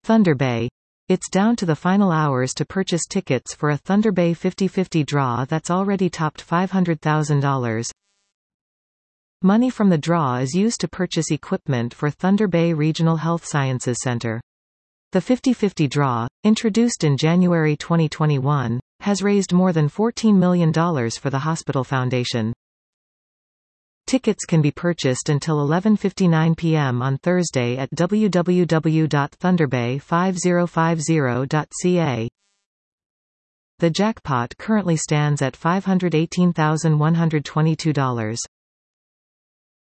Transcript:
Thunder Bay. It's down to the final hours to purchase tickets for a Thunder Bay 50/50 draw that's already topped $500,000. Money from the draw is used to purchase equipment for Thunder Bay Regional Health Sciences Center. The 50/50 draw, introduced in January 2021, has raised more than $14 million for the hospital foundation. Tickets can be purchased until 11:59 p.m. on Thursday at www.thunderbay5050.ca. The jackpot currently stands at $518,122.